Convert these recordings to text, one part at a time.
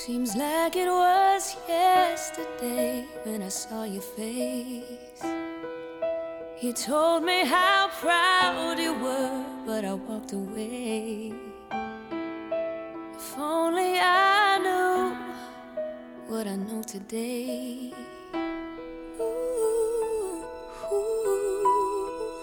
Seems like it was yesterday when I saw your face. You told me how proud you were, but I walked away. If only I knew what I know today. Ooh, ooh.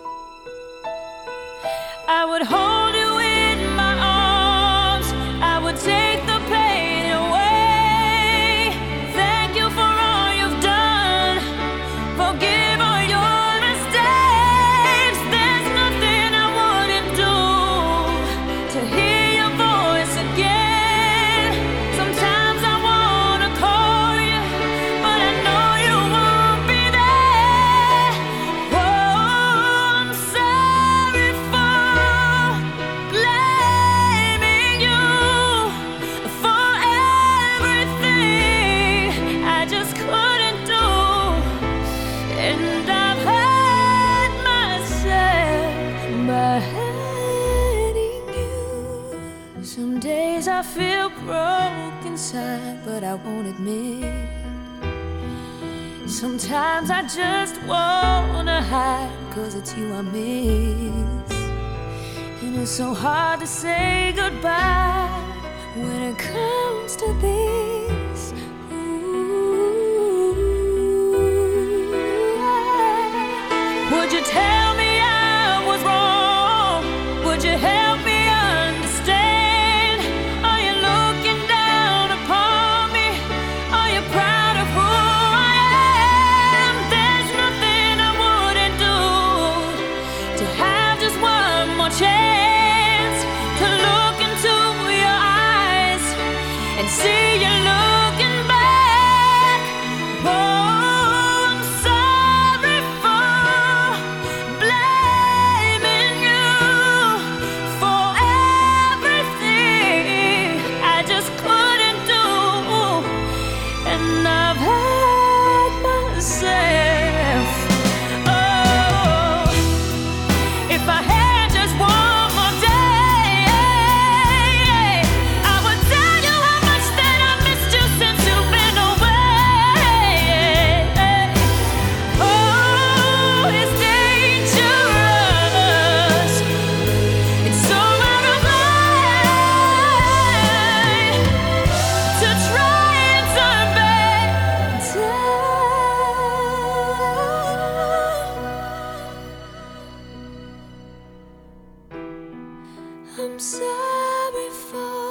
I would hold you in my arms, I would take the pain away. Thank you for all you've done, forgive all your mistakes. There's nothing I wouldn't do to hear your voice again. Sometimes I wanna call you, but I know you won't be there. Oh, I'm sorry for blaming you for everything I just couldn't do. And I've hurt myself by hurting you. Some days I feel broke inside, but I won't admit. Sometimes I just wanna hide, 'cause it's you I miss. And it's so hard to say goodbye when it comes to this. Ooh, would you tell me I was wrong? Would you help me understand? Are you looking down upon me? Are you proud of who I am? There's nothing I wouldn't do to have just one more chance to look into your eyes and see you looking back. Oh, I'm sorry for blaming you for everything I just couldn't do. And I've hurt myself. Oh, if I had just one more day, I would tell you how much that I missed you since you've been away. Oh, it's dangerous. It's so out of line to try and turn back time. I'm sorry for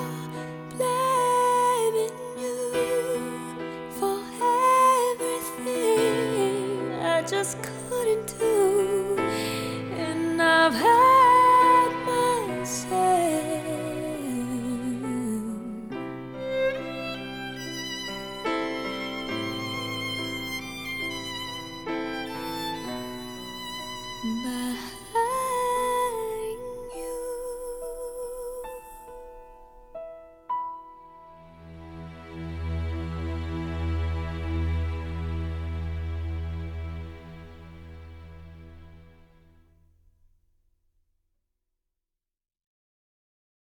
blaming you for everything I just couldn't do. And I've hurt myself by